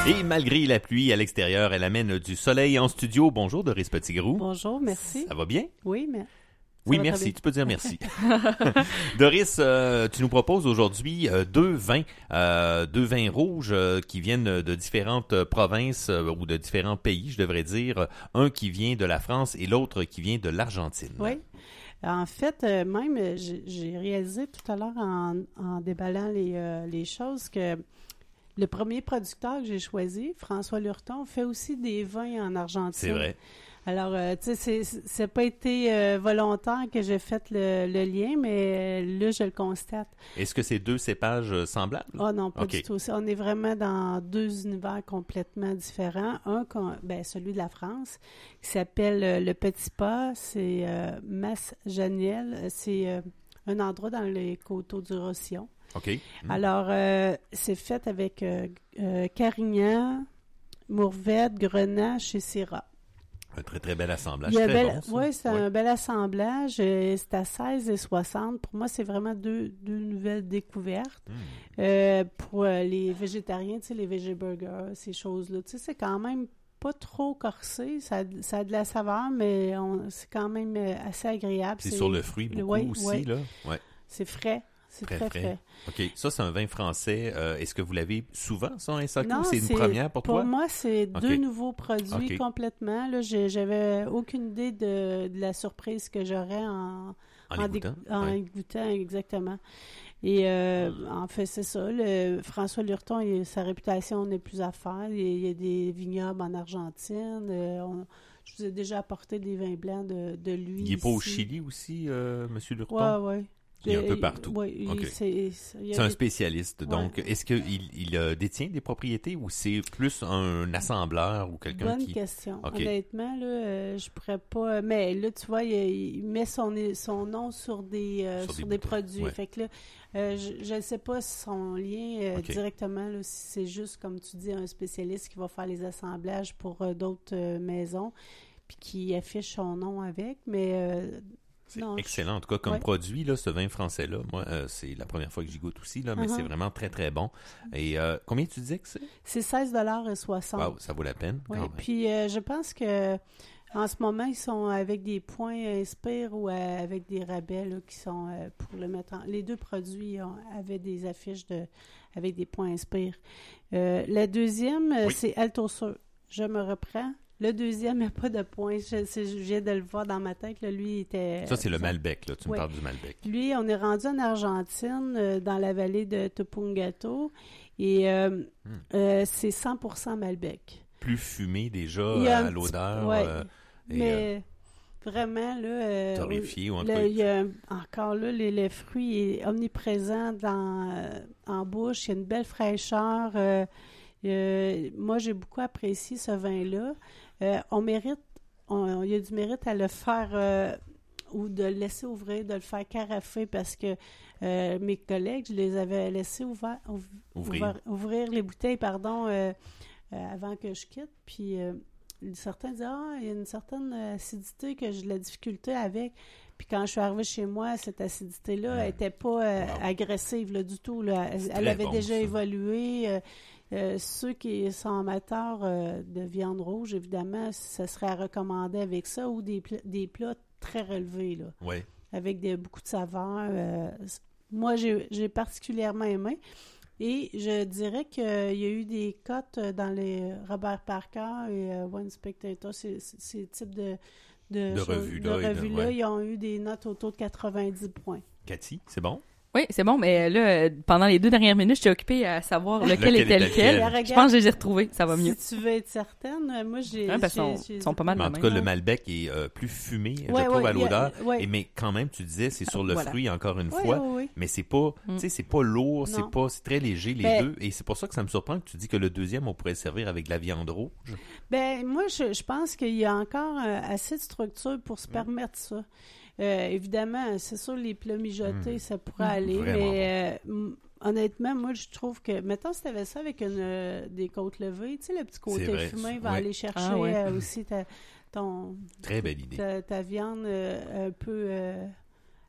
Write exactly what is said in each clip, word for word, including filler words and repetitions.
Et malgré la pluie à l'extérieur, elle amène du soleil en studio. Bonjour Doris Petitgrou. Bonjour, merci. Ça va bien? Oui, mais... Oui, merci. Tu peux dire merci. Doris, euh, tu nous proposes aujourd'hui euh, deux vins, euh, deux vins rouges euh, qui viennent de différentes provinces euh, ou de différents pays, je devrais dire. Un qui vient de la France et l'autre qui vient de l'Argentine. Oui. En fait, euh, même, j'ai, j'ai réalisé tout à l'heure en, en déballant les, euh, les choses que le premier producteur que j'ai choisi, François Lurton, fait aussi des vins en Argentine. C'est vrai. Alors, euh, tu sais, ça n'a pas été euh, volontaire que j'ai fait le, le lien, mais euh, là, je le constate. Est-ce que c'est deux cépages euh, semblables? Ah oh non, pas okay. du tout. On est vraiment dans deux univers complètement différents. Un, ben, celui de la France, qui s'appelle euh, Le Petit Pas, c'est euh, Mas-Janiel. C'est euh, un endroit dans les coteaux du Roussillon. OK. Mmh. Alors, euh, c'est fait avec euh, euh, Carignan, Mourvèdre, Grenache et Syrah. Un très, très bel assemblage. Très bel, bon, oui, c'est oui. un bel assemblage. C'est à seize et soixante. Pour moi, c'est vraiment deux, deux nouvelles découvertes. Mm. Euh, pour les végétariens, tu sais, les végé-burgers, ces choses-là, tu sais, c'est quand même pas trop corsé. Ça, ça a de la saveur, mais on, c'est quand même assez agréable. C'est, c'est sur le fruit beaucoup oui, aussi, oui. là? Ouais. C'est frais. C'est très, très frais. frais. OK. Ça, c'est un vin français. Euh, est-ce que vous l'avez souvent, ça, en S A Q, non, ou c'est une c'est, première pour, pour toi? Pour moi, c'est deux okay. nouveaux produits okay. complètement. Là, j'ai, j'avais aucune idée de, de la surprise que j'aurais en, en, en, goûtant, dé, en ouais. goûtant, exactement. Et euh, en fait, c'est ça. Le, François Lurton, il, sa réputation n'est plus à faire. Il, il y a des vignobles en Argentine. Euh, on, je vous ai déjà apporté des vins blancs de, de lui. Il n'est pas au ici. Chili aussi, euh, M. Lurton? Oui, oui. Il est un peu partout. Oui, okay. c'est, c'est, c'est un spécialiste. Ouais. Donc, est-ce qu'il il, euh, détient des propriétés ou c'est plus un assembleur ou quelqu'un Bonne qui... question. Okay. Honnêtement, là, euh, je pourrais pas... Mais là, tu vois, il, il met son, son nom sur des, euh, sur, sur des, des produits. Ouais. Fait que là, euh, je ne sais pas son lien euh, okay. directement, là, si c'est juste, comme tu dis, un spécialiste qui va faire les assemblages pour euh, d'autres euh, maisons puis qui affiche son nom avec, mais... Euh, C'est non, excellent. Je... En tout cas, comme ouais. produit, là, ce vin français-là, moi, euh, c'est la première fois que j'y goûte aussi, là, mais uh-huh. c'est vraiment très, très bon. Et euh, combien tu disais que c'est? C'est seize dollars soixante. Wow, ça vaut la peine. Oui, puis euh, je pense que en ce moment, ils sont avec des points Inspire ou euh, avec des rabais là, qui sont euh, pour le mettre en... Les deux produits ont, avaient des affiches de avec des points Inspire. Euh, la deuxième, oui. c'est Alto Sur. Je me reprends. Le deuxième, il n'y a pas de points. Je, je viens de le voir dans ma tête. Là. Lui, il était... Ça, c'est le Malbec. Là. Tu oui. me parles du Malbec. Lui, on est rendu en Argentine, euh, dans la vallée de Tupungato. Et euh, hmm. euh, c'est cent pour cent Malbec. Plus fumé déjà à l'odeur. Oui, euh, mais euh, vraiment, là... Euh, torréfié ou en tout cas... cas. Il y a, encore là, les, le fruit est omniprésent dans, euh, en bouche. Il y a une belle fraîcheur. Euh, euh, moi, j'ai beaucoup apprécié ce vin-là. Euh, on mérite, on, il y a du mérite à le faire euh, ou de le laisser ouvrir, de le faire carafer parce que euh, mes collègues, je les avais laissés ouvert, ouv- ouvrir. Ouvrir, ouvrir les bouteilles pardon, euh, euh, avant que je quitte. Puis euh, certains disaient ah, il y a une certaine acidité que j'ai de la difficulté avec. Puis quand je suis arrivée chez moi, cette acidité-là n'était mmh. pas euh, wow. agressive là, du tout. Là. Elle, elle avait bon, déjà ça. évolué. Euh, Euh, ceux qui sont amateurs euh, de viande rouge, évidemment, ce serait à recommander avec ça ou des, pl- des plats très relevés, là, oui. avec des, beaucoup de saveurs. Euh, moi, j'ai, j'ai particulièrement aimé. Et je dirais qu'il y a eu des cotes dans les Robert Parker et euh, One Spectator, ces, ces types de, de, de revues-là. De revues-là ouais. Ils ont eu des notes autour de quatre-vingt-dix points. Cathy, c'est bon? Oui, c'est bon, mais là, pendant les deux dernières minutes, j'étais occupée à savoir lequel, lequel était lequel. lequel. Je pense que je les ai retrouvés, ça va mieux. Si tu veux être certaine, moi, j'ai... Ouais, parce j'ai, sont, j'ai... sont pas mal mais de en tout même. cas, le Malbec est euh, plus fumé, ouais, je trouve, ouais, à l'odeur. A, ouais. Et, mais quand même, tu disais, c'est sur le voilà. fruit, encore une ouais, fois. Ouais, ouais. Mais c'est pas, mm. tu sais, c'est pas lourd, non. c'est pas, c'est très léger, les ben, deux. Et c'est pour ça que ça me surprend que tu dis que le deuxième, on pourrait le servir avec de la viande rouge. Ben, moi, je, je pense qu'il y a encore euh, assez de structure pour se mm. permettre ça. Euh, évidemment, c'est sûr, les plats mijotés, mm. ça pourrait mm. aller, Vraiment mais... Euh, honnêtement, moi, je trouve que... Mettons, si tu avais ça avec une, euh, des côtes levées, tu sais, le petit côté vrai, fumé va ouais. aller chercher ah, ouais. euh, aussi ta, ton... Très belle idée. Ta, ta viande euh, un peu... Euh,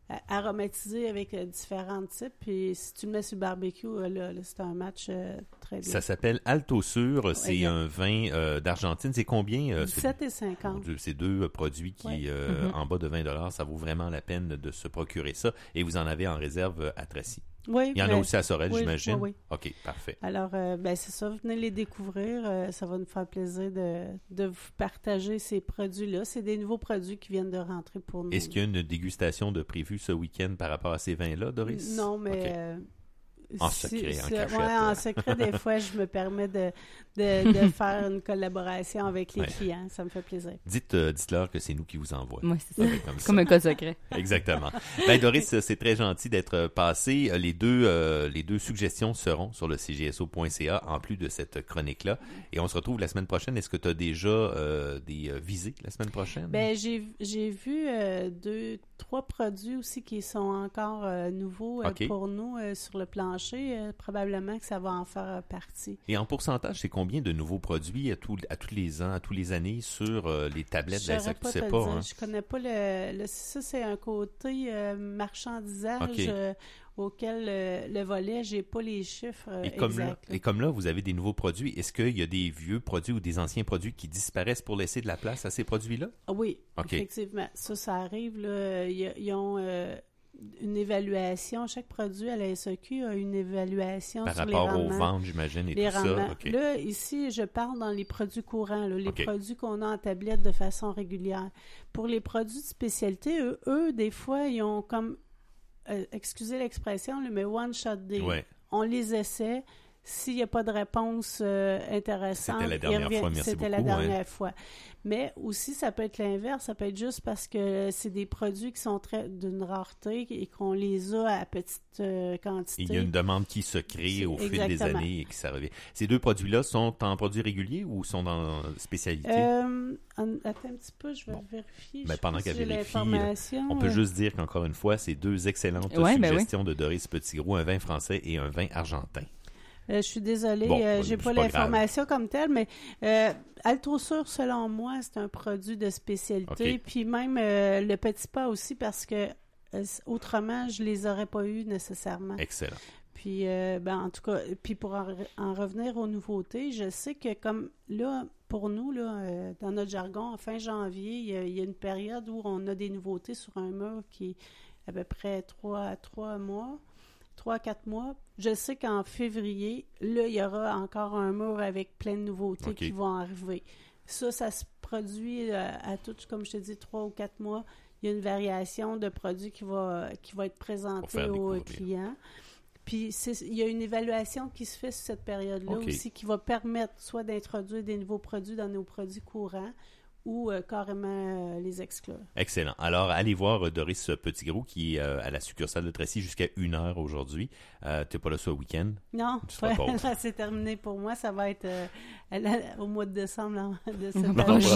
aromatisé avec euh, différents types. Puis si tu le mets sur le barbecue, euh, là, là, c'est un match euh, très bien. Ça s'appelle Alto Sur. C'est Exact. un vin euh, d'Argentine. C'est combien? Euh, dix-sept et Mon cinquante. Dieu, c'est deux euh, produits qui, Ouais. euh, Mm-hmm. en bas de vingt dollars, ça vaut vraiment la peine de se procurer ça. Et vous en avez en réserve euh, à Tracy. Oui, Il y en a ben, aussi à Sorel, oui, j'imagine? oui, oui. OK, parfait. Alors, euh, ben, c'est ça, venez les découvrir. euh, ça va nous faire plaisir de, de vous partager ces produits-là. C'est des nouveaux produits qui viennent de rentrer pour nous. Est-ce qu'il y a une dégustation de prévue ce week-end par rapport à ces vins-là, Doris? Non, mais... OK. euh, En si- secret, en si- cachette. ouais, en secret, des fois, je me permets de, de, de faire une collaboration avec les Ouais. clients. Ça me fait plaisir. Dites, euh, dites-leur que c'est nous qui vous envoie. Ouais, c'est Ça ça. va être comme ça. Comme un code secret. Exactement. Ben Doris, c'est très gentil d'être passé. Les deux, euh, les deux suggestions seront sur le c g s o point c a en plus de cette chronique-là. Et on se retrouve la semaine prochaine. Est-ce que tu as déjà euh, des euh, visées la semaine prochaine? Ben, j'ai, j'ai vu euh, deux, trois produits aussi qui sont encore euh, nouveaux euh, OK. pour nous euh, sur le plancher. Euh, probablement que ça va en faire partie. Et en pourcentage, c'est combien de nouveaux produits à, tout, à tous les ans, à tous les années sur euh, les tablettes de la Je saurais S A Q? Tu pas sais te le pas, dire. hein? Je connais pas le, le- ça, c'est un côté euh, marchandisage OK. euh, auquel euh, le volet, j'ai pas les chiffres euh, Et comme, là, exacts. là. et comme là, vous avez des nouveaux produits, est-ce qu'il y a des vieux produits ou des anciens produits qui disparaissent pour laisser de la place à ces produits-là? Ah oui, OK. effectivement. Ça, ça arrive. Là. Ils, ils ont euh, une évaluation. Chaque produit à la S A Q a une évaluation Par sur les rapport aux rendements. ventes, j'imagine, et Les tout ça. rendements. OK. Là, ici, je parle dans les produits courants, là, les OK. produits qu'on a en tablette de façon régulière. Pour les produits de spécialité, eux, eux des fois, ils ont comme, euh, excusez l'expression, là, mais one shot deal. Ouais. On les essaie. S'il n'y a pas de réponse euh, intéressante, C'était la ils dernière reviennent. fois, merci C'était la beaucoup, dernière fois. Mais aussi, ça peut être l'inverse. Ça peut être juste parce que c'est des produits qui sont très d'une rareté et qu'on les a à petite euh, quantité. Il y a une demande qui se crée au fil des Exactement. années et qui ça revient. Ces deux produits-là sont en produits réguliers ou sont dans spécialité? Euh, en- attends un petit peu, je vais Bon. vérifier. Ben, Je pendant sais pas qu'elle si j'ai vérifie, l'information. On peut Euh, juste dire qu'encore une fois, c'est deux excellentes Ouais, ben suggestions de Doris Petitgros, un vin français et un vin argentin. Euh, je suis désolée, Bon, euh, c'est j'ai pas pas grave. l'information comme telle, mais euh, Altosur, selon moi, c'est un produit de spécialité. OK. Puis même euh, le petit pas aussi, parce que euh, autrement, je les aurais pas eus nécessairement. Excellent. Puis, euh, ben, en tout cas, puis pour en, re- en revenir aux nouveautés, je sais que comme là, pour nous, là, euh, dans notre jargon, en fin janvier, il y, a, il y a une période où on a des nouveautés sur un mur qui est à peu près trois à trois mois. Trois à quatre mois. Je sais qu'en février, là, il y aura encore un mur avec plein de nouveautés OK. qui vont arriver. Ça, ça se produit à, à tout, comme je te dis, trois ou quatre mois. Il y a une variation de produits qui va, qui va être Pour présentée faire aux découvrir. clients. Puis, c'est- il y a une évaluation qui se fait sur cette période-là OK. aussi qui va permettre soit d'introduire des nouveaux produits dans nos produits courants ou euh, carrément euh, les exclure. Excellent. Alors, allez voir euh, Doris Petitgros qui est euh, à la succursale de Tracy jusqu'à une heure aujourd'hui. Euh, tu n'es pas là ce week-end? Non, Tu seras pauvre. ça c'est terminé pour moi. Ça va être euh, à la- au mois de décembre là, de cette L'an année.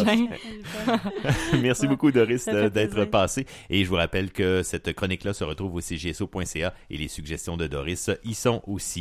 prochain. Merci Ouais. beaucoup, Doris, Ça fait de- d'être plaisir. passé. Et je vous rappelle que cette chronique-là se retrouve au c g s o point c a et les suggestions de Doris y sont aussi.